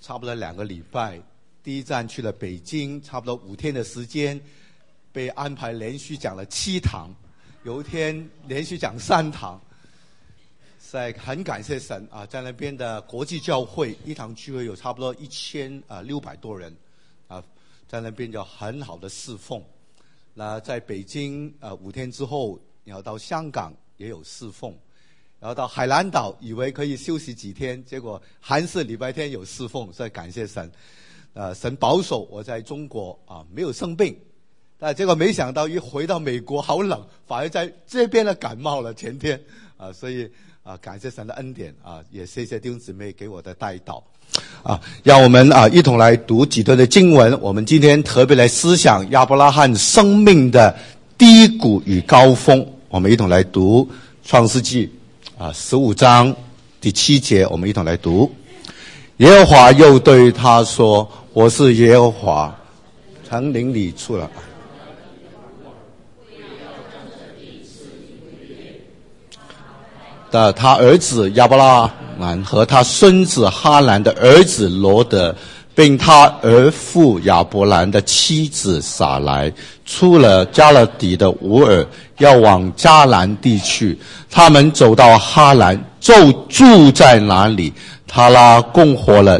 差不多2个礼拜。第一站去了北京，差不多5天的时间，被安排连续讲了7堂，有一天连续讲3堂。很感谢神啊，在那边的国际教会一堂聚会有差不多1600多人啊，在那边有很好的侍奉。那在北京5天之后，然后到香港也有侍奉，然后到海南岛以为可以休息几天，结果还是礼拜天有侍奉，所以感谢神。神保守我在中国没有生病，但结果没想到一回到美国好冷，反而在这边的感冒了前天所以感谢神的恩典也谢谢弟兄姊妹给我的带导让我们一同来读几段的经文。我们今天特别来思想亚伯拉罕生命的低谷与高峰。我们一同来读创世纪15章第7节，我们一同来读。耶和华又对他说：我是耶和华，从林里出来。他儿子亚伯拉罕和他孙子哈兰的儿子罗德，并他儿父亚伯兰的妻子撒来，出了加勒底的乌尔，要往迦南地去。他们走到哈兰，就住在那里。他拉共活了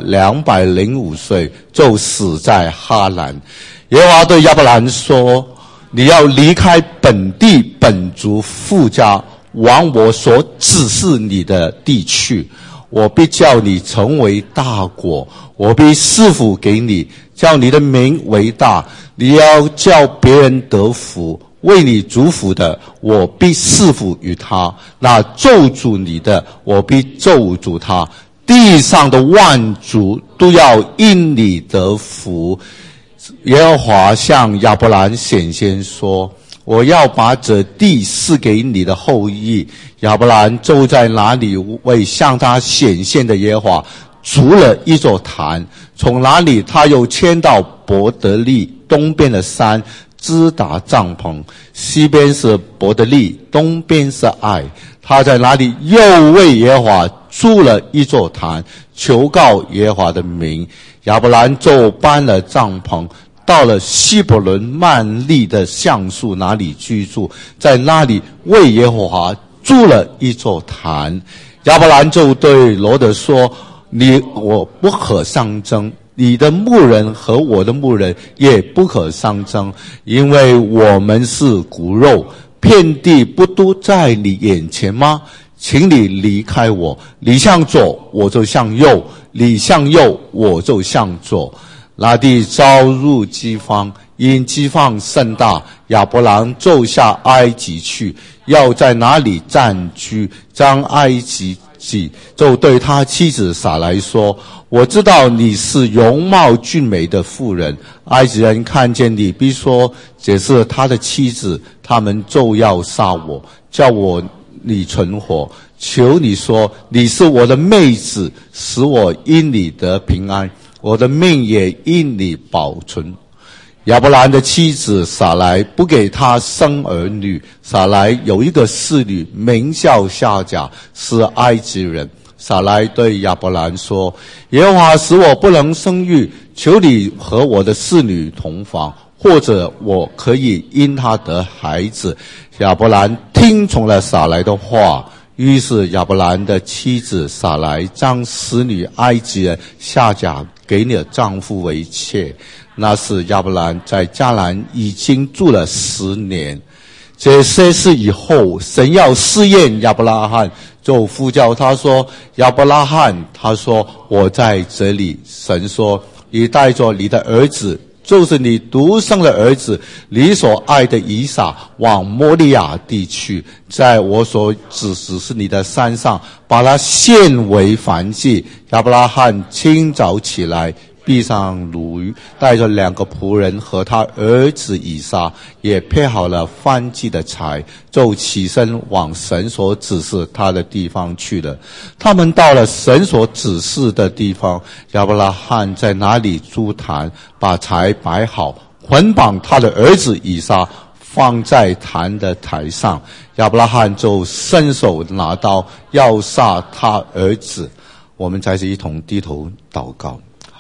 205岁，就死在哈兰。耶和华对亚伯兰说：你要离开本地本族父家，往我所指示你的地去。我必叫你成为大国，我必赐福给你，叫你的名为大。你要叫别人得福，为你祝福的，我必赐福于他；那咒诅你的，我必咒诅他。地上的万族都要因你得福。耶和华向亚伯兰显现说：我要把这地赐给你的后裔。亚伯兰就在那里为向他显现的耶和华筑了一座坛，从那里他又迁到伯得利东边的山，支搭帐篷，西边是伯得利，东边是爱。他在那里又为耶和华筑了一座坛，求告耶和华的名。亚伯兰就搬了帐篷，到了希伯伦曼利的橡树那里居住，在那里为耶和华筑了一座坛。亚伯兰就对罗德说：我不可相争，你的牧人和我的牧人也不可相争，因为我们是骨肉，遍地不都在你眼前吗？请你离开我，你向左我就向右，你向右我就向左。那地遭入饥荒，因饥荒甚大，亚伯兰就下埃及去，要在哪里暂居。将埃及就对他妻子撒来说：我知道你是容貌俊美的妇人，埃及人看见你必说这是他的妻子，他们就要杀我，叫你存活。求你说你是我的妹子，使我因你得平安，我的命也因你保存。亚伯兰的妻子撒来不给他生儿女，撒来有一个侍女，名叫夏甲，是埃及人。撒来对亚伯兰说：耶和华使我不能生育，求你和我的侍女同房，或者我可以因她得孩子。亚伯兰听从了撒来的话，于是亚伯兰的妻子撒来将使女埃及人夏甲给了丈夫为妾。那时亚伯兰在迦南已经住了10年。这些事以后，神要试验亚伯拉罕，就呼叫他说：亚伯拉罕。他说：我在这里。神说：你带着你的儿子，就是你独生的儿子，你所爱的以撒，往摩利亚地去，在我所指示你的山上，把他献为燔祭。亚伯拉罕清早起来，闭上鲈鱼，带着2个仆人和他儿子以撒，也配好了燔祭的柴，就起身往神所指示他的地方去了。他们到了神所指示的地方，亚伯拉罕在那里筑坛，把柴摆好，捆绑他的儿子以撒，放在坛的台上。亚伯拉罕就伸手拿刀要杀他儿子。我们在这一同低头祷告。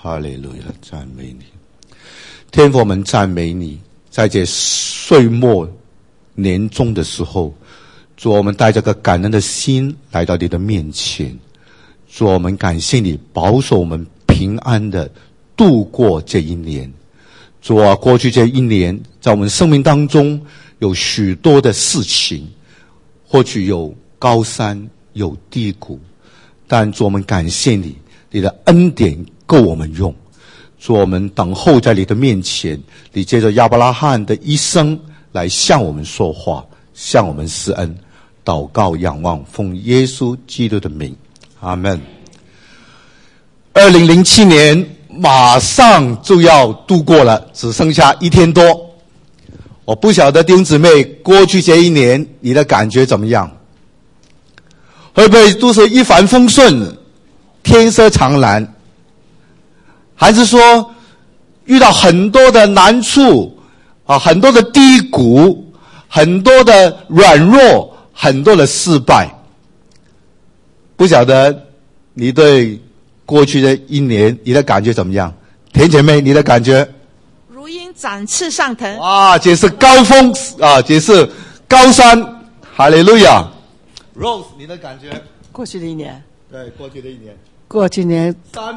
哈利路亚，赞美你，天父，我们赞美你，在这岁末年终的时候，主，我们带着个感恩的心来到你的面前，主，我们感谢你保守我们平安的度过这一年。主啊，过去这一年在我们生命当中有许多的事情，或许有高山有低谷，但主，我们感谢你，你的恩典够我们用。主，我们等候在你的面前，你借着亚伯拉罕的一生来向我们说话，向我们施恩。祷告仰望，奉耶稣基督的名，阿们。2007年马上就要度过了，只剩下1天多。我不晓得弟兄姊妹，过去这一年你的感觉怎么样？会不会都是一帆风顺，天色常蓝？还是说遇到很多的难处啊，很多的低谷，很多的软弱，很多的失败？不晓得你对过去的一年你的感觉怎么样？田姐妹，你的感觉？ 如鹰展翅上腾。 哇，这是高峰啊，这是高山，哈利路亚。Rose， 你的感觉？ 过去的一年。 对，过去的一年。 过去年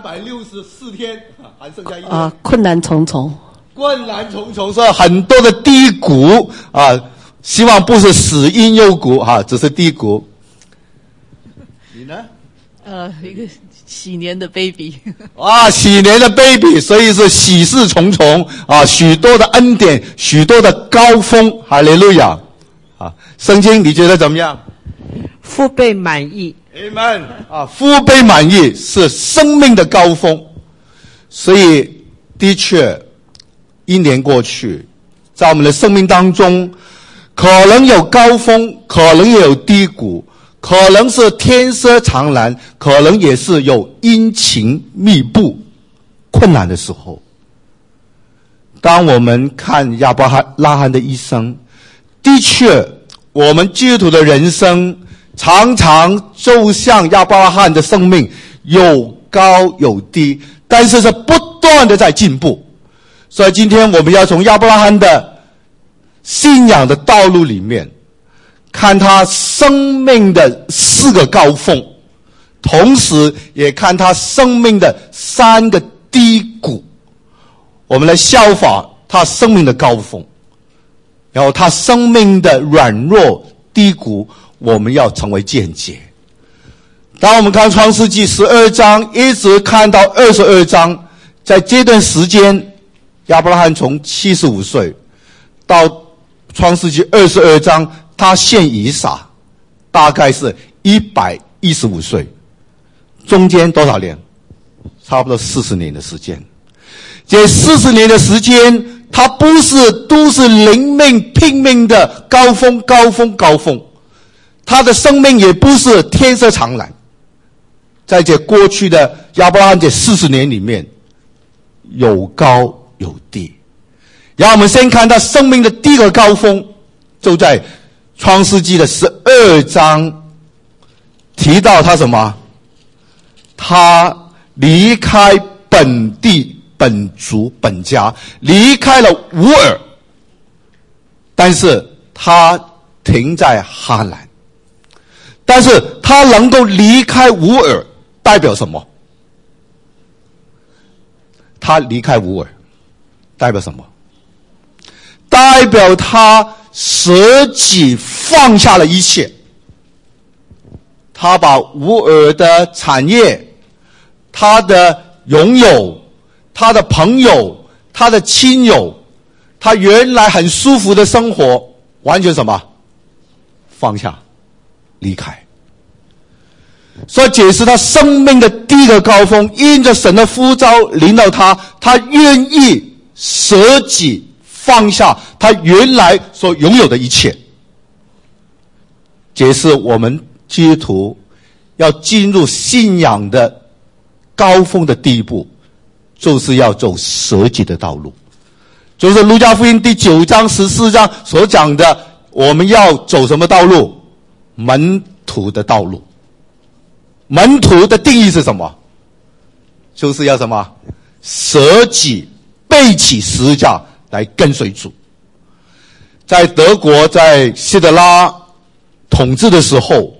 364天，还剩下1年。 困难重重。 困难重重，是很多的低谷啊，希望不是死因幽谷啊，只是低谷。你呢？ 一个喜年的 baby。 啊，喜年的 baby， 所以是喜事重重啊，许多的恩典，许多的高峰，哈利路亚啊！圣经你觉得怎么样？ 腹背满意。 Amen 啊，腹背满意是生命的高峰。所以的确1年过去，在我们的生命当中，可能有高峰，可能也有低谷，可能是天色常蓝，可能也是有阴晴密布困难的时候。当我们看亚伯拉罕的一生，的确我们基督徒的人生常常就像亚伯拉罕的生命，有高有低，但是是不断的在进步。所以今天我们要从亚伯拉罕的信仰的道路里面看他生命的4个高峰，同时也看他生命的3个低谷。我们来效法他生命的高峰，然后他生命的软弱低谷，我们要成为见解。当我们看创世纪12章一直看到22章，在这段时间亚伯拉罕从75岁到创世纪22章他献以撒，大概是115岁，中间多少年？差不多40年的时间。这40年的时间，他不是都是灵命拼命的高峰，他的生命也不是天色常蓝。在这过去的亚伯拉罕这40年里面，有高有低。然后我们先看他生命的第一个高峰，就在创世纪的12章提到他什么？他离开本地本族本家，离开了乌尔，但是他停在哈兰。但是他能够离开乌尔代表什么？他离开乌尔代表什么？代表他舍己放下了一切。他把乌尔的产业，他的拥有，他的朋友，他的亲友，他原来很舒服的生活，完全什么？放下，离开。所以解释他生命的第一个高峰，因着神的呼召临到他，他愿意舍己放下他原来所拥有的一切。解释我们基督徒要进入信仰的高峰的第一步，就是要走舍己的道路，就是路加福音第9章14章所讲的，我们要走什么道路？门徒的道路。门徒的定义是什么？就是要什么？ 舍己背起十字架来跟随主。在德国在希特拉统治的时候，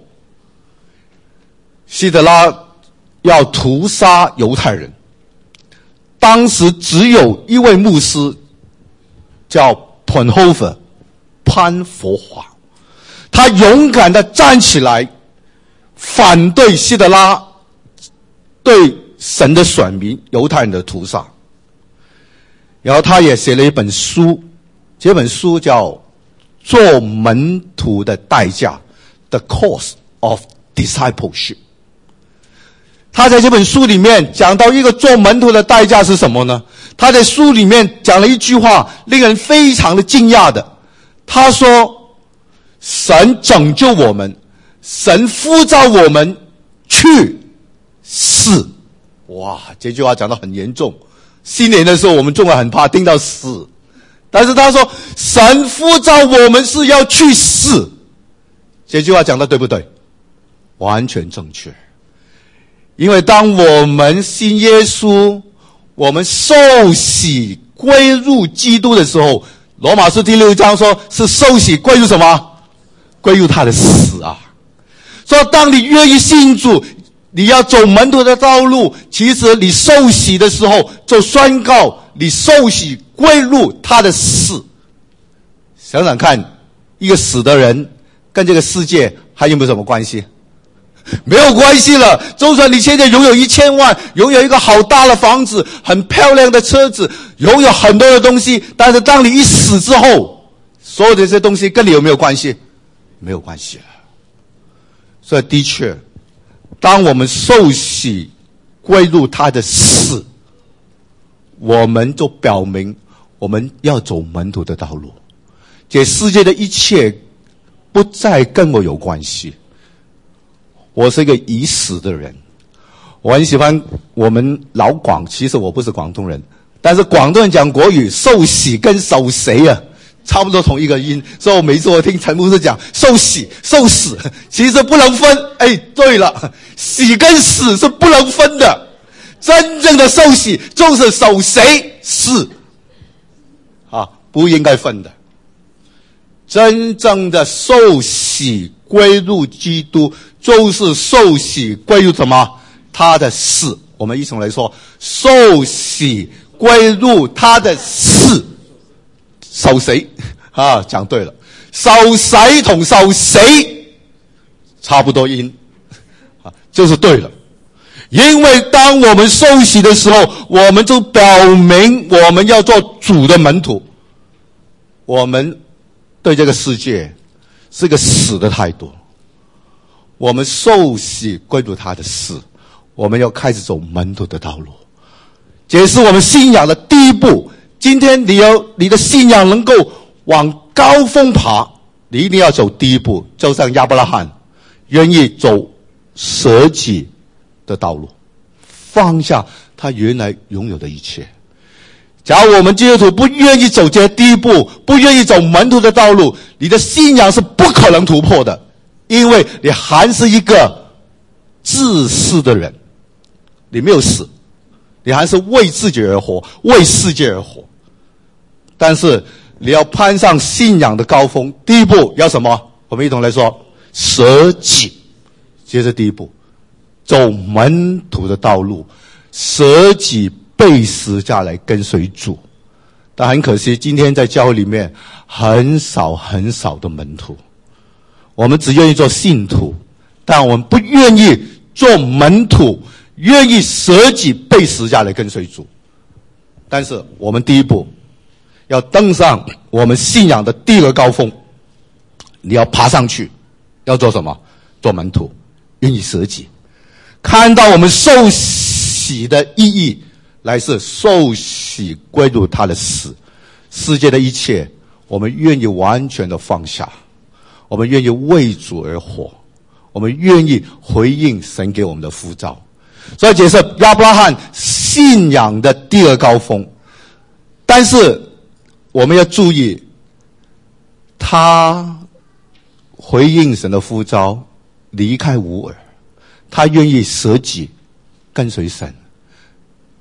希特拉要屠杀犹太人，当时只有一位牧师叫Bonhoeffer潘佛华，他勇敢地站起来反对希特拉对神的选民犹太人的屠杀。然后他也写了一本书，这本书叫《做门徒的代价》 The Cost of Discipleship。 他在这本书里面讲到一个做门徒的代价是什么呢？他在书里面讲了一句话令人非常的惊讶的，他说神拯救我们，神呼召我们去死。哇，这句话讲得很严重，新年的时候我们中国很怕听到死，但是他说神呼召我们是要去死，这句话讲得对不对？完全正确。因为当我们信耶稣，我们受洗归入基督的时候，罗马书第6章说是受洗归入什么？归入他的死啊。所以当你愿意信主，你要走门徒的道路，其实你受洗的时候就宣告你受洗归入他的死。想想看，一个死的人跟这个世界还有没有什么关系？没有关系了。就算你现在拥有1000万，拥有一个好大的房子，很漂亮的车子，拥有很多的东西，但是当你一死之后，所有的这些东西跟你有没有关系？没有关系了。所以的确，当我们受洗归入他的死，我们就表明我们要走门徒的道路。这世界的一切不再跟我有关系。我是一个已死的人，我很喜欢我们老广，其实我不是广东人，但是广东人讲国语，受洗跟受死啊，差不多同一个音，所以我每次我听陈牧师讲受洗受死，其实不能分。哎，对了，洗跟死是不能分的，真正的受洗就是受谁死啊，不应该分的。真正的受洗归入基督，就是受洗归入什么？他的死。我们一同来说，受洗归入他的死。受谁啊？讲对了，受洗同受死差不多音啊，就是对了。因为当我们受洗的时候，我们就表明我们要做主的门徒，我们对这个世界是一个死的态度。我们受洗归入他的死，我们要开始走门徒的道路，这是我们信仰的第一步。今天你的信仰能够往高峰爬，你一定要走第一步，就像亚伯拉罕愿意走舍己的道路，放下他原来拥有的一切。假如我们基督徒不愿意走这第一步，不愿意走门徒的道路，你的信仰是不可能突破的，因为你还是一个自私的人，你没有死，你还是为自己而活，为世界而活。但是你要攀上信仰的高峰，第一步要什么？我们一同来说，舍己，这是第一步，走门徒的道路，舍己背十字架来跟随主。但很可惜，今天在教会里面很少的门徒，我们只愿意做信徒，但我们不愿意做门徒，愿意舍己背十字架来跟随主。但是我们第一步要登上我们信仰的第二个高峰，你要爬上去，要做什么？做门徒，愿意舍己，看到我们受洗的意义，来自受洗归入他的死，世界的一切我们愿意完全的放下，我们愿意为主而活，我们愿意回应神给我们的呼召。所以这是亚伯拉罕信仰的第二高峰。但是我们要注意，他回应神的呼召，离开乌尔，他愿意舍己跟随神。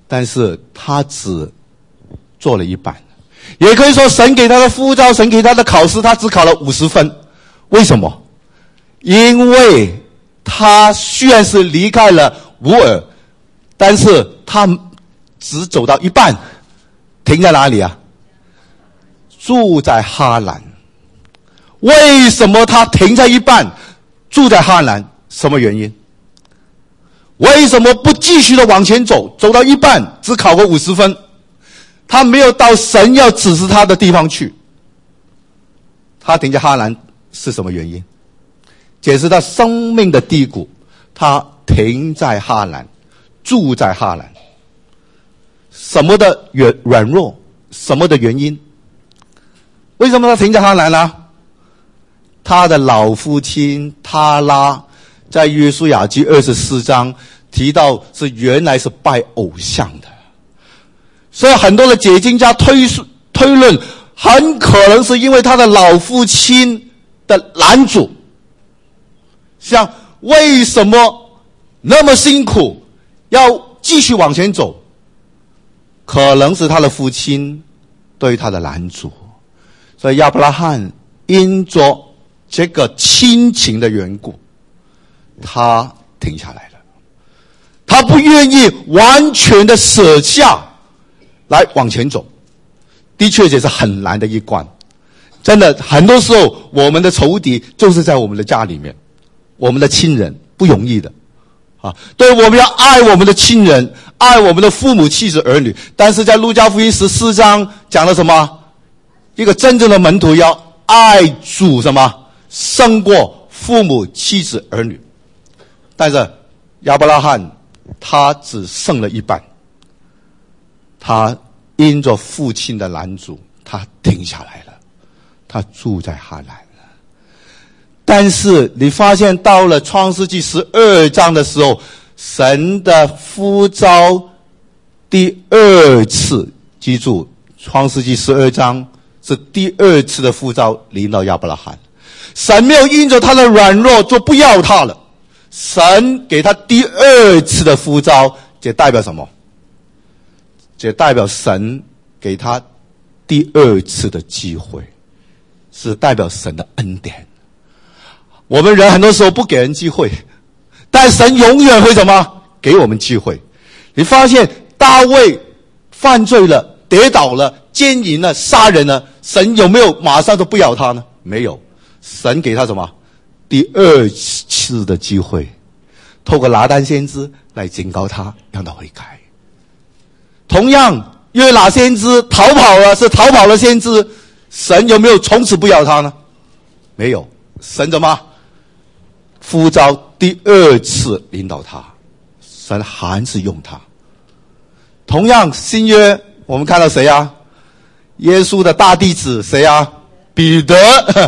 但是他只做了一半。也可以说神给他的呼召，神给他的考试，他只考了50分。为什么？因为他虽然是离开了乌尔，但是他只走到一半，停在哪里啊？住在哈兰。为什么他停在一半，住在哈兰？什么原因？为什么不继续的往前走，走到一半只考个50分？他没有到神要指示他的地方去。他停在哈兰是什么原因？解释他生命的低谷，他停在哈兰，住在哈兰。什么的软弱，什么的原因？为什么他停在哈兰呢？他的老父亲他拉在约书亚记24章提到，是原来是拜偶像的。所以很多的解经家推论，很可能是因为他的老父亲的拦阻。像为什么那么辛苦要继续往前走，可能是他的父亲对他的拦阻。所以亚伯拉罕因着这个亲情的缘故，他停下来了。他不愿意完全的舍下来往前走。的确也是很难的一关。真的很多时候我们的仇敌就是在我们的家里面，我们的亲人，不容易的啊。对，我们要爱我们的亲人，爱我们的父母妻子儿女。但是在路加福音14章讲了什么？一个真正的门徒要爱主什么？胜过父母妻子儿女。但是亚伯拉罕他只剩了一半，他因着父亲的拦阻，他停下来了，他住在哈兰了。但是你发现到了创世纪12章的时候，神的呼召第二次，记住创世纪12章是第二次的呼召临到亚伯拉罕。神没有因着他的软弱就不要他了，神给他第二次的呼召，这代表什么？这代表神给他第二次的机会，是代表神的恩典。我们人很多时候不给人机会，但神永远会什么？给我们机会。你发现大卫犯罪了，跌倒了，奸淫了，杀人了，神有没有马上就不要他呢？没有。神给他什么？第二次的机会，透过拿单先知来警告他，让他悔改。同样，约拿先知逃跑了，是逃跑了先知，神有没有从此不要他呢？没有。神怎么呼召第二次领导他，神还是用他。同样，新约我们看到谁啊？耶稣的大弟子谁啊？彼得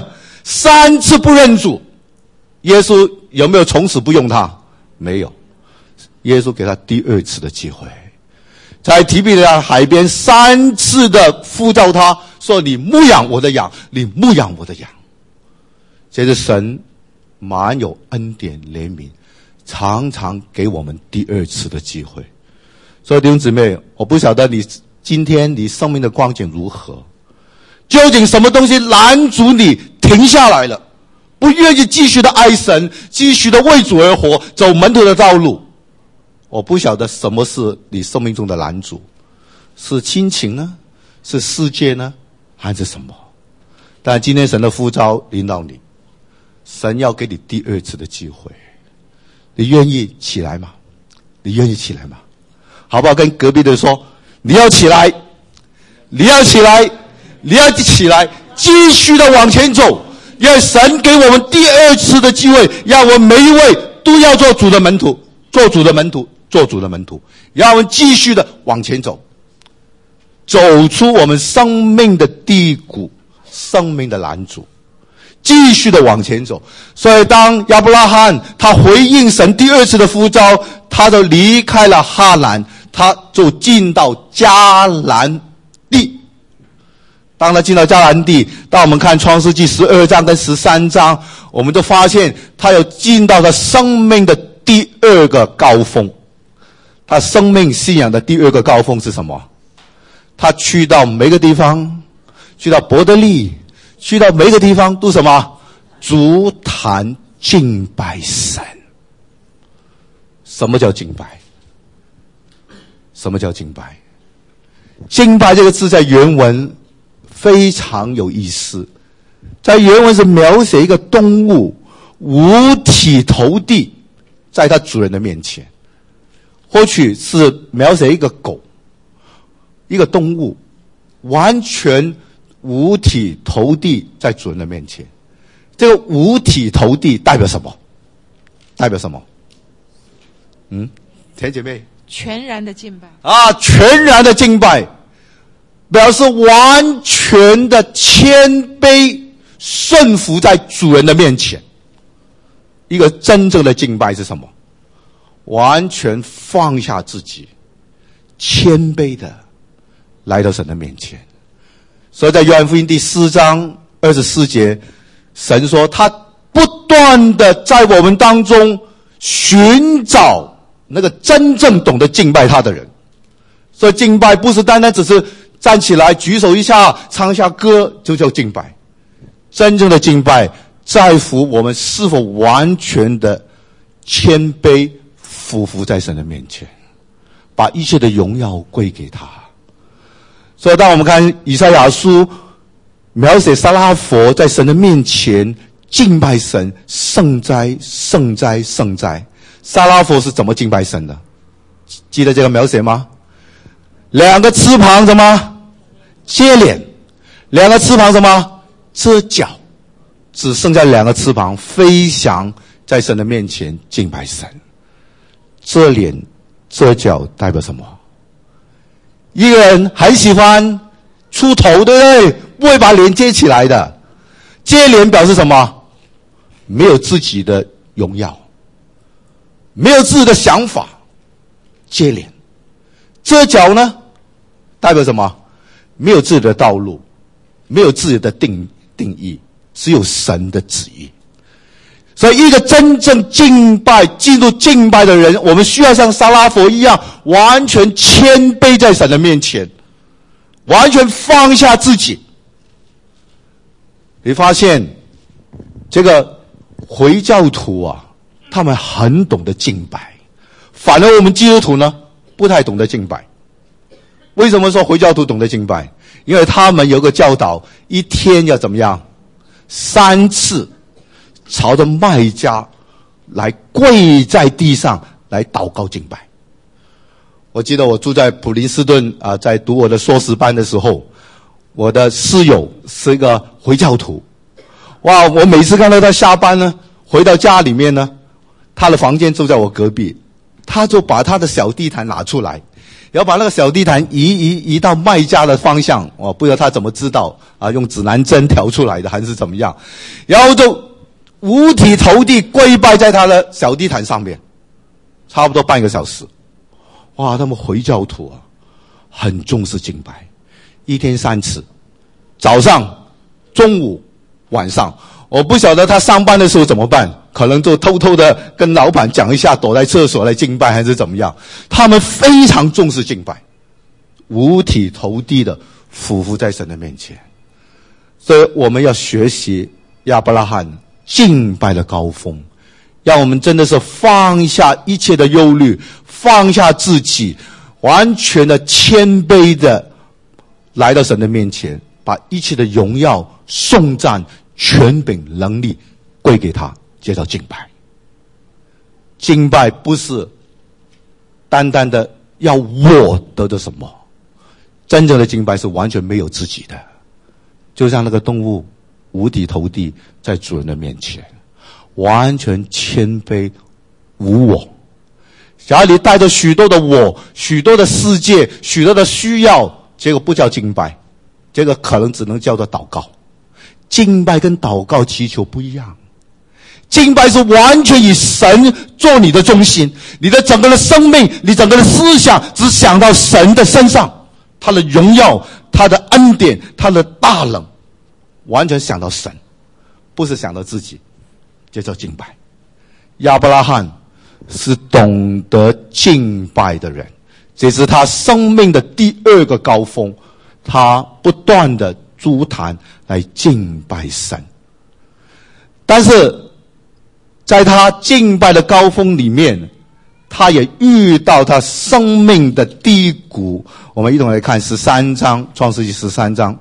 3次不认主，耶稣有没有从此不用他？没有。耶稣给他第二次的机会，在提比略海边3次的呼召他说：“你牧养我的羊，你牧养我的羊。”这是神满有恩典怜悯，常常给我们第二次的机会。所以弟兄姊妹，我不晓得你今天你生命的光景如何，究竟什么东西拦阻你停下来了，不愿意继续的爱神，继续的为主而活，走门徒的道路。我不晓得什么是你生命中的拦阻，是亲情呢？是世界呢？还是什么？但今天神的呼召领导你，神要给你第二次的机会，你愿意起来吗？你愿意起来吗？好不好？跟隔壁的说，你要起来，你要起来，你要起来，继续的往前走。因为神给我们第二次的机会，让我们每一位都要做主的门徒，做主的门徒，做主的门徒，让我们继续的往前走，走出我们生命的低谷，生命的拦阻，继续的往前走。所以当亚伯拉罕他回应神第二次的呼召，他就离开了哈兰，他就进到迦南地。当他进到迦南地，当我们看创世纪12章跟13章，我们就发现他有进到他生命的第二个高峰。 他生命信仰的第二个高峰是什么？他去到每个地方，去到伯特利，去到每个地方都什么？足坛敬拜神。什么叫敬拜？什么叫敬拜？敬拜这个字在原文非常有意思，在原文是描写一个动物五体投地在它主人的面前，或许是描写一个狗，一个动物完全五体投地在主人的面前。这个五体投地代表什么？代表什么？田姐妹， 全然的敬拜啊，全然的敬拜，表示完全的谦卑顺服在主人的面前。一个真正的敬拜是什么？完全放下自己，谦卑的来到神的面前。所以在约翰福音第4章24节，神说他不断的在我们当中寻找那个真正懂得敬拜他的人。所以敬拜不是单单只是站起来举手一下唱一下歌就叫敬拜，真正的敬拜在乎我们是否完全的谦卑俯伏在神的面前，把一切的荣耀归给他。所以当我们看以赛亚书描写撒拉佛在神的面前敬拜神，圣哉圣哉圣哉。撒拉佛是怎么敬拜神的？记得这个描写吗？两个翅膀什么？接脸。两个翅膀什么？遮脚。只剩下两个翅膀飞翔在神的面前敬拜神。遮脸遮脚代表什么？一个人很喜欢出头，对不对？不会把脸接起来的。接脸表示什么？没有自己的荣耀，没有自己的想法。接脸。遮脚呢，代表什么？没有自己的道路，没有自己的定义，只有神的旨意。所以一个真正敬拜进入敬拜的人，我们需要像撒拉佛一样完全谦卑在神的面前，完全放下自己。你发现这个回教徒啊，他们很懂得敬拜，反而我们基督徒呢不太懂得敬拜。为什么说回教徒懂得敬拜？因为他们有个教导，一天要怎么样？3次朝着麦加来跪在地上来祷告敬拜。我记得我住在普林斯顿在读我的硕士班的时候，我的室友是一个回教徒。哇，我每次看到他下班呢，回到家里面呢，他的房间就在我隔壁，他就把他的小地毯拿出来，然后把那个小地毯移到麦加的方向。我不知道他怎么知道用指南针调出来的还是怎么样，然后就五体投地跪拜在他的小地毯上面，差不多半个小时。哇，他们回教徒很重视敬拜，一天3次，早上、中午、晚上。我不晓得他上班的时候怎么办，可能就偷偷的跟老板讲一下，躲在厕所来敬拜还是怎么样。他们非常重视敬拜，五体投地的俯伏在神的面前。所以我们要学习亚伯拉罕敬拜的高峰，让我们真的是放下一切的忧虑，放下自己，完全的谦卑的来到神的面前，把一切的荣耀、颂赞、权柄、能力归给他，这叫敬拜。敬拜不是单单的要我得到什么，真正的敬拜是完全没有自己的，就像那个动物五体投地在主人的面前，完全谦卑无我。假如你带着许多的我、许多的世界、许多的需要，这个不叫敬拜，这个可能只能叫做祷告。敬拜跟祷告祈求不一样，敬拜是完全以神做你的中心，你的整个的生命，你整个的思想只想到神的身上，他的荣耀，他的恩典，他的大能，完全想到神，不是想到自己，这叫敬拜。亚伯拉罕是懂得敬拜的人，这是他生命的第二个高峰，他不断的筑坛来敬拜神。但是在他敬拜的高峰里面，他也遇到他生命的低谷。我们一同来看13章，创世纪13章。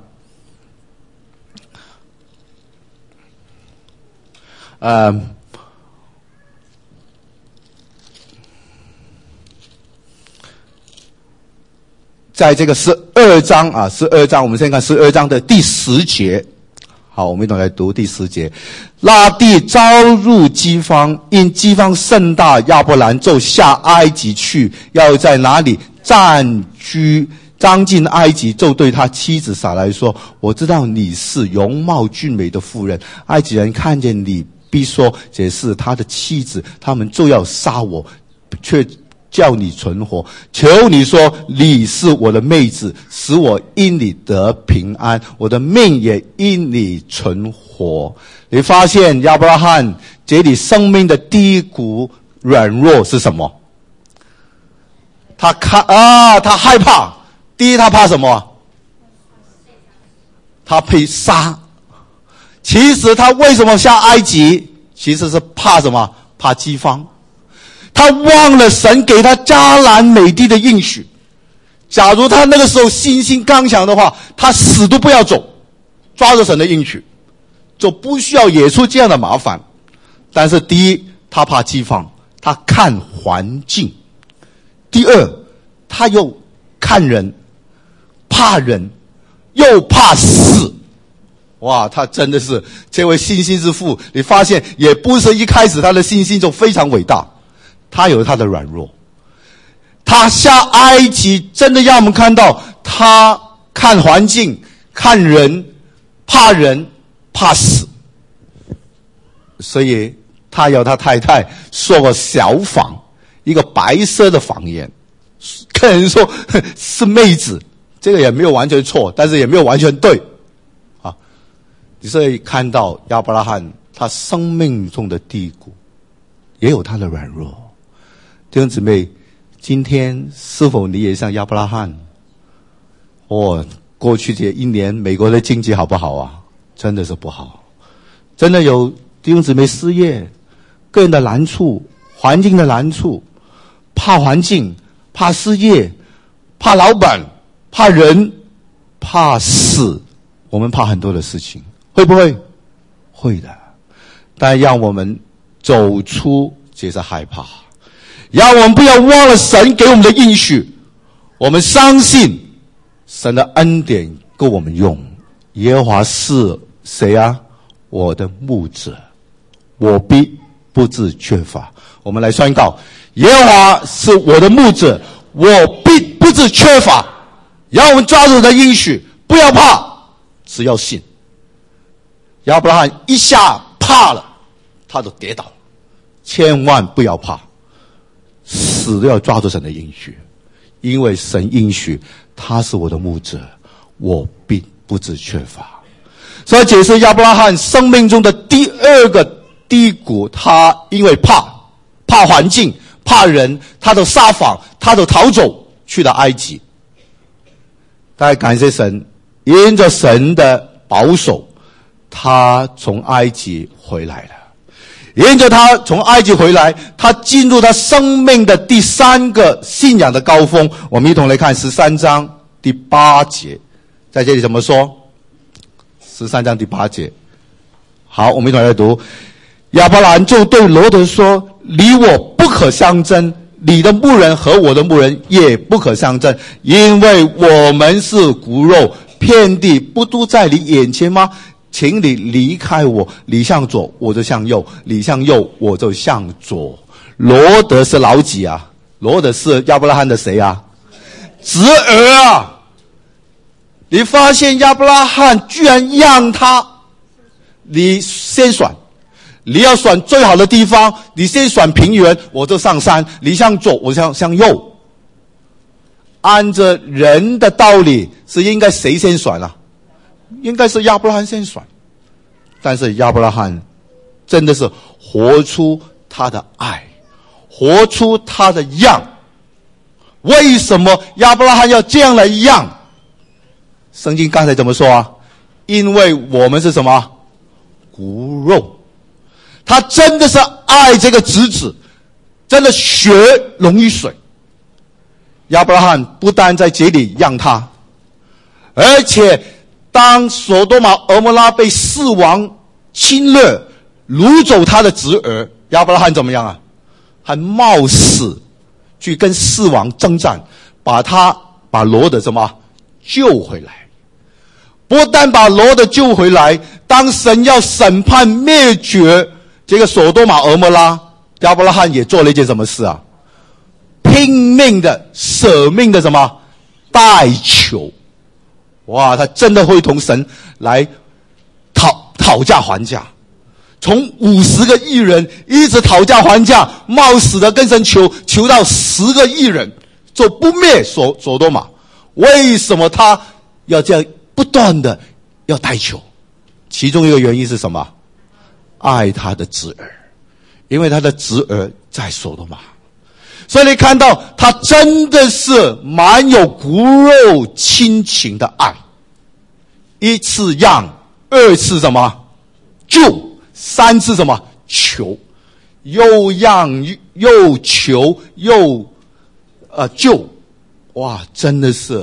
在这个12章啊，12章，我们先看12章的第10节。好，我们一同来读第10节。拉地遭入饥荒，因饥荒甚大，亚伯兰就下埃及去，要在哪里暂居。刚进埃及，就对他妻子撒来说：“我知道你是容貌俊美的妇人，埃及人看见你，必说这是他的妻子，他们就要杀我，却叫你存活。求你说你是我的妹子，使我因你得平安，我的命也因你存活。”你发现亚伯拉罕这里生命的低谷软弱是什么？他害怕。第一，他怕什么？他被杀。其实他为什么下埃及？其实是怕什么？怕饥荒。他忘了神给他迦南美地的应许。假如他那个时候信心刚强的话，他死都不要走，抓着神的应许，就不需要惹出这样的麻烦。但是第一，他怕饥荒，他看环境；第二，他又看人，怕人，又怕死。哇，他真的是这位信心之父。你发现也不是一开始他的信心就非常伟大，他有他的软弱。他下埃及真的让我们看到他看环境，看人，怕死。所以他要他太太说个小谎，一个白色的谎言，跟人说是妹子，这个也没有完全错，但是也没有完全对啊。所以看到亚伯拉罕他生命中的低谷，也有他的软弱。弟兄姊妹，今天是否你也像亚伯拉罕？过去这一年美国的经济好不好啊？真的是不好，真的有弟兄姊妹失业，个人的难处，环境的难处，怕环境，怕失业，怕老板，怕人，怕死。我们怕很多的事情，会不会？会的。但让我们走出这些害怕，让我们不要忘了神给我们的应许。我们相信神的恩典够我们用。耶和华是谁啊？我的牧者，我必不致缺乏。我们来宣告：耶和华是我的牧者，我必不致缺乏。让我们抓住他的应许，不要怕，只要信。亚伯拉罕一下怕了，他就跌倒了。千万不要怕，死都要抓住神的应许，因为神应许他是我的牧者，我必不致缺乏。所以解释亚伯拉罕生命中的第二个低谷，他因为怕环境，怕人，他都撒谎，他都逃走去了埃及。大家感谢神，因着神的保守，他从埃及回来了。因着他从埃及回来，他进入他生命的第三个信仰的高峰。我们一同来看13章第8节，在这里怎么说？13章第8节。好，我们一同来读。亚伯兰就对罗德说：“你我不可相争，你的牧人和我的牧人也不可相争，因为我们是骨肉，遍地不都在你眼前吗？请你离开我，你向左我就向右，你向右我就向左。”罗德是老几啊？罗德是亚伯拉罕的谁啊？侄儿啊！你发现亚伯拉罕居然让他，你先选，你要选最好的地方，你先选平原，我就上山，你向左我向右。按着人的道理是应该谁先选啊？应该是亚伯拉罕先选。但是亚伯拉罕真的是活出他的爱， 活出他的样。为什么亚伯拉罕要这样来样？圣经刚才怎么说啊？因为我们是什么？骨肉。他真的是爱这个侄子，真的血溶于水。亚伯拉罕不但在这里让他，而且当所多玛蛾摩拉被四王侵略掳走他的侄儿，亚伯拉罕怎么样啊？还冒死去跟四王征战，把罗德什么救回来。不但把罗德救回来，当神要审判灭绝这个所多玛蛾摩拉，亚伯拉罕也做了一件什么事啊？拼命的舍命的什么代求。哇，他真的会同神来讨价还价，从50个义人一直讨价还价，冒死的跟神求到10个义人，就不灭所多玛。为什么他要这样不断的要代求？其中一个原因是什么？爱他的侄儿，因为他的侄儿在所多玛。所以你看到他真的是蛮有骨肉亲情的爱。一次让，二次什么救，三次什么求，又让又求又救。哇，真的是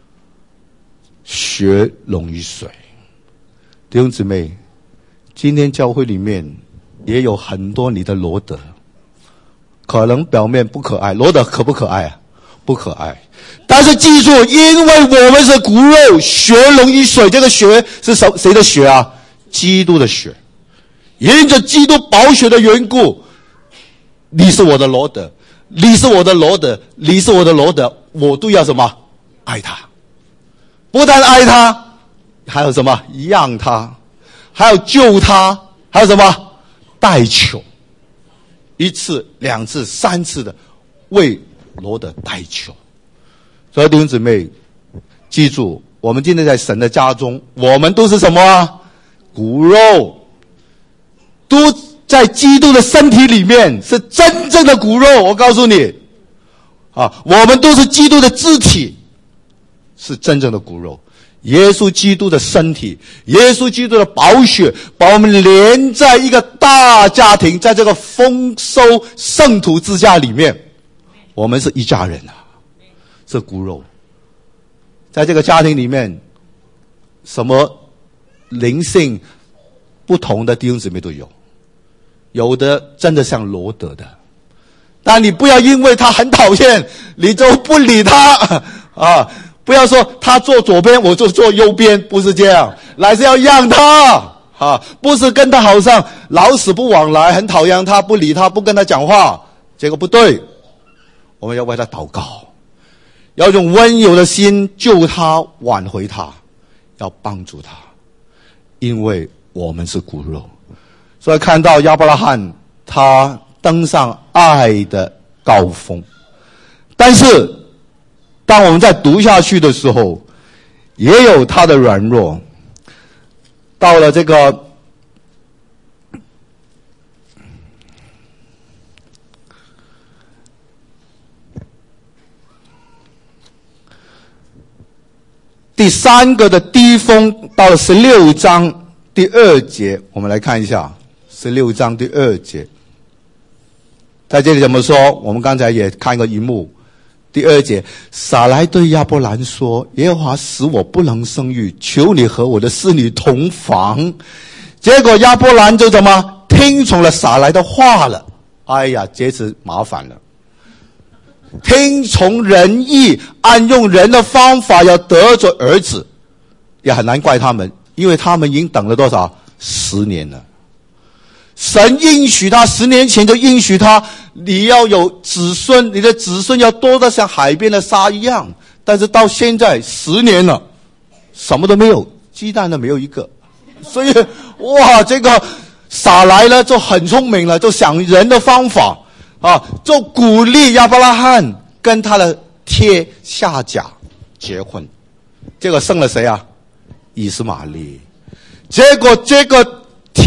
血溶于水。弟兄姊妹，今天教会里面也有很多你的罗德，可能表面不可爱。罗德可不可爱啊？不可爱。但是记住，因为我们是骨肉，血溶于水。这个血是谁的血啊？基督的血。因着基督宝血的缘故，你是我的罗德，你是我的罗德，你是我的罗德，我都要什么？爱他。不但爱他，还有什么？让他，还要救他，还有什么？代求。一次、两次、三次的为罗德代求。所以弟兄姊妹，记住，我们今天在神的家中，我们都是什么啊？骨肉，都在基督的身体里面，是真正的骨肉。我告诉你啊，我们都是基督的肢体，是真正的骨肉。耶稣基督的身体，耶稣基督的宝血，把我们连在一个大家庭，在这个丰收圣徒之家里面，我们是一家人啊，是骨肉。在这个家庭里面，什么灵性不同的弟兄姊妹都有，有的真的像罗德的，但你不要因为他很讨厌，你就不理他啊！不要说他坐左边我就坐右边，不是这样，乃是要让他啊，不是跟他好像老死不往来，很讨厌他，不理他，不跟他讲话，这个不对。我们要为他祷告，要用温柔的心救他，挽回他，要帮助他，因为我们是骨肉。所以看到亚伯拉罕他登上爱的高峰，但是当我们在读下去的时候，也有他的软弱。到了这个第三个的低峰，到了16章第2节，我们来看一下16章第2节，在这里怎么说？我们刚才也看过一幕。第2节，撒来对亚伯兰说：耶和华使我不能生育，求你和我的侍女同房。结果亚伯兰就怎么听从了撒来的话了。哎呀，这次麻烦了。听从人意，按用人的方法要得着儿子，也很难怪他们，因为他们已经等了多少？10年了。神应许他10年前就应许他，你要有子孙，你的子孙要多得像海边的沙一样。但是到现在10年了，什么都没有，鸡蛋都没有一个。所以哇，这个撒来了就很聪明了，就想人的方法啊，就鼓励亚伯拉罕跟他的帖夏甲结婚。结果生了谁啊？以斯玛利。结果这个帖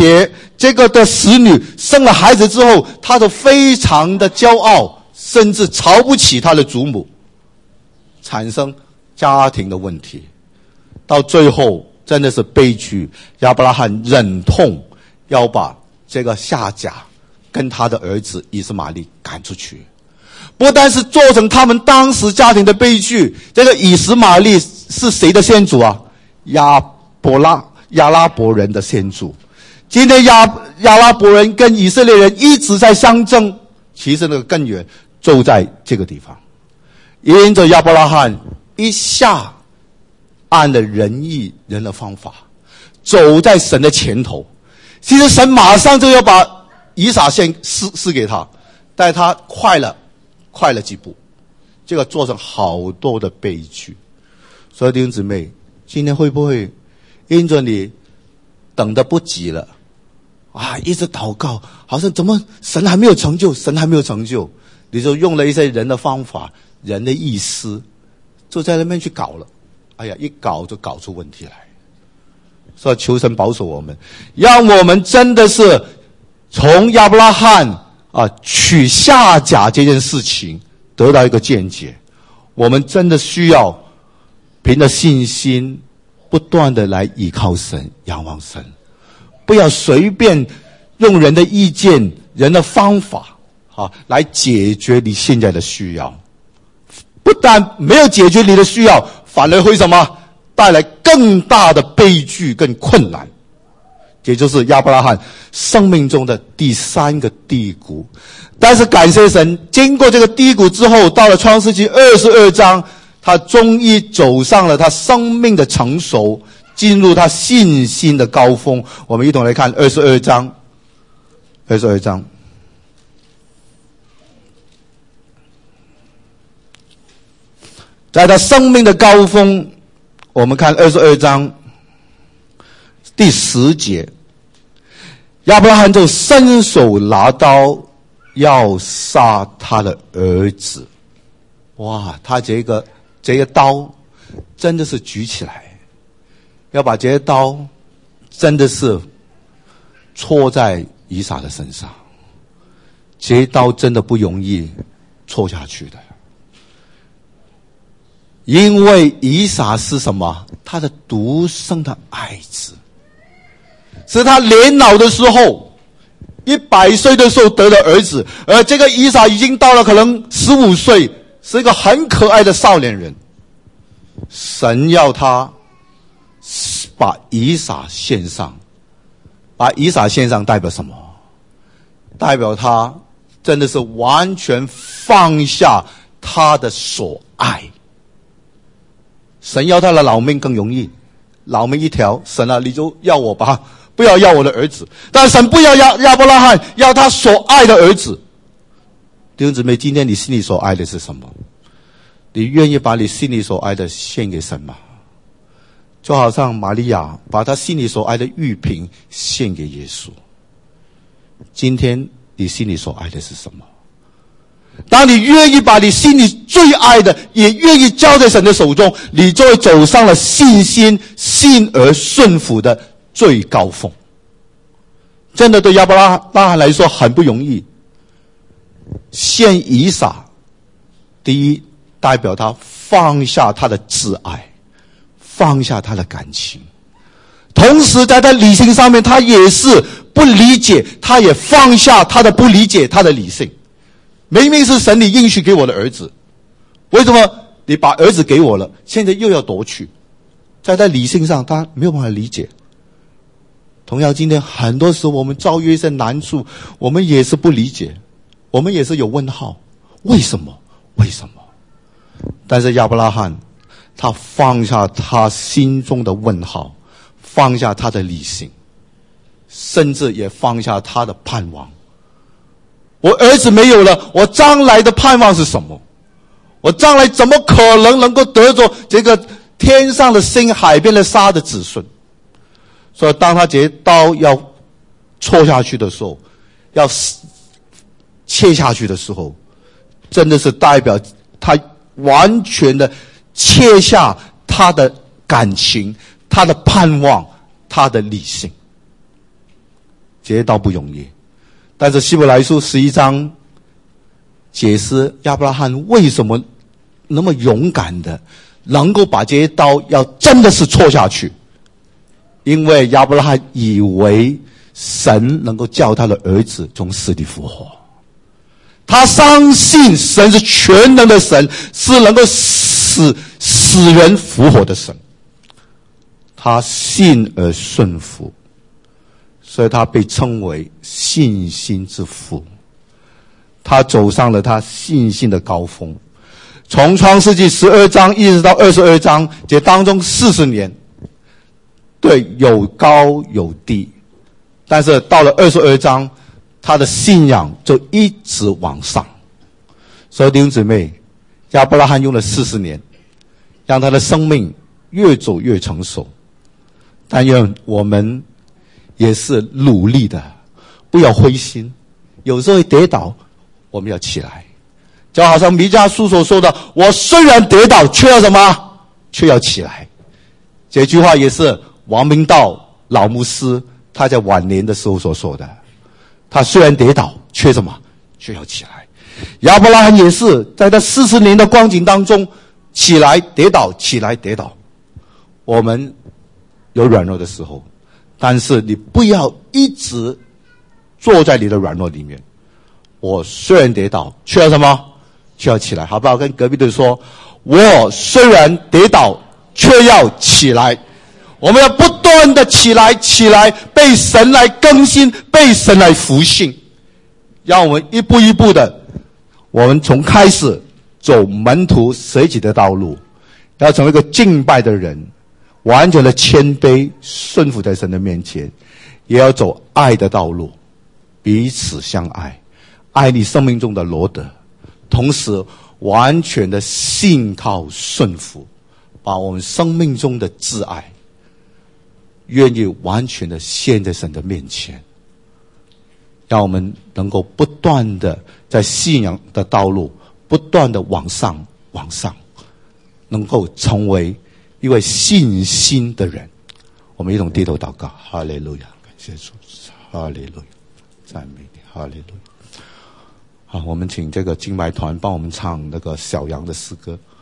且这个的使女生了孩子之后，她就非常的骄傲，甚至瞧不起她的祖母，产生家庭的问题。到最后真的是悲剧，亚伯拉罕忍痛要把这个夏甲跟他的儿子以斯玛利赶出去，不但是做成他们当时家庭的悲剧。这个以斯玛利是谁的先祖啊？亚拉伯人的先祖。今天亚拉伯人跟以色列人一直在相争，其实那个根源就在这个地方。因着亚伯拉罕一下按了仁义人的方法，走在神的前头，其实神马上就要把以撒献赐给他，但他快了几步，这个做成好多的悲剧。所以弟兄姊妹，今天会不会因着你等得不及了啊，一直祷告，好像怎么神还没有成就，神还没有成就，你就用了一些人的方法，人的意思，就在那边去搞了。哎呀，一搞就搞出问题来。所以求神保守我们，让我们真的是从亚伯拉罕娶夏甲这件事情得到一个见解。我们真的需要凭着信心不断的来依靠神，仰望神，不要随便用人的意见、人的方法来解决你现在的需要。不但没有解决你的需要，反而会什么？带来更大的悲剧跟困难。也就是亚伯拉罕生命中的第三个低谷。但是感谢神，经过这个低谷之后，到了创世纪22章，他终于走上了他生命的成熟，进入他信心的高峰。我们一同来看22章。在他生命的高峰，我们看22章第10节，亚伯拉罕就伸手拿刀要杀他的儿子。哇，他这个刀真的是举起来，要把这些刀真的是戳在以撒的身上。这些刀真的不容易戳下去的，因为以撒是什么？他的独生的爱子，是他年老的时候100岁的时候得的儿子，而这个以撒已经到了可能15岁，是一个很可爱的少年人。神要他把以撒献上，把以撒献上代表什么？代表他真的是完全放下他的所爱。神要他的老命更容易，老命一条，神啊，你就要我吧，不要我的儿子。但神不要亚伯拉罕，要他所爱的儿子。弟兄姊妹，今天你心里所爱的是什么？你愿意把你心里所爱的献给神吗？就好像玛利亚把她心里所爱的玉瓶献给耶稣。今天你心里所爱的是什么？当你愿意把你心里最爱的也愿意交在神的手中，你就会走上了信心信而顺服的最高峰。真的对亚伯拉罕来说很不容易。献以撒，第一代表他放下他的自爱，放下他的感情，同时在他理性上面他也是不理解，他也放下他的不理解，他的理性。明明是神你应许给我的儿子，为什么你把儿子给我了，现在又要夺去？在他理性上他没有办法理解。同样今天很多时候我们遭遇一些难处，我们也是不理解，我们也是有问号，为什么？但是亚伯拉罕他放下他心中的问号，放下他的理性，甚至也放下他的盼望。我儿子没有了，我将来的盼望是什么？我将来怎么可能够得着这个天上的星海边的沙的子孙？所以当他这刀要戳下去的时候，要切下去的时候，真的是代表他完全的切下他的感情，他的盼望，他的理性。 这倒不容易。但是希伯来书11章解释亚伯拉罕为什么那么勇敢的能够把这些刀要真的是戳下去，因为亚伯拉罕以为神能够叫他的儿子从死里复活，他相信神是全能的神，是能够使人复活的神，他信而顺服，所以他被称为信心之父。他走上了他信心的高峰，从创世纪12章一直到22章，这当中40年，对，有高有低，但是到了22章，他的信仰就一直往上。所以弟兄姊妹，亚伯拉罕用了40年，让他的生命越走越成熟。但愿我们也是努力的，不要灰心，有时候会跌倒，我们要起来。就好像弥迦书所说的，我虽然跌倒，却要什么？却要起来。这句话也是王明道老牧师他在晚年的时候所说的。他虽然跌倒，却什么？却要起来。亚伯拉罕也是在他40年的光景当中，起来跌倒，起来跌倒。我们有软弱的时候，但是你不要一直坐在你的软弱里面。我虽然跌倒，却要什么？却要起来，好不好？跟隔壁的说，我虽然跌倒，却要起来。我们要不断的起来，起来，被神来更新，被神来复兴。让我们一步一步的，我们从开始走门徒舍己的道路，要成为一个敬拜的人，完全的谦卑顺服在神的面前，也要走爱的道路，彼此相爱，爱你生命中的罗德，同时完全的信靠顺服，把我们生命中的挚爱愿意完全的献在神的面前，让我们能够不断的在信仰的道路不断的往上，能够成为一位信心的人。我们一同低头祷告。哈利路亚，感谢主，哈利路亚，赞美你，哈利路亚。好，我们请这个敬拜团帮我们唱那个小羊的诗歌。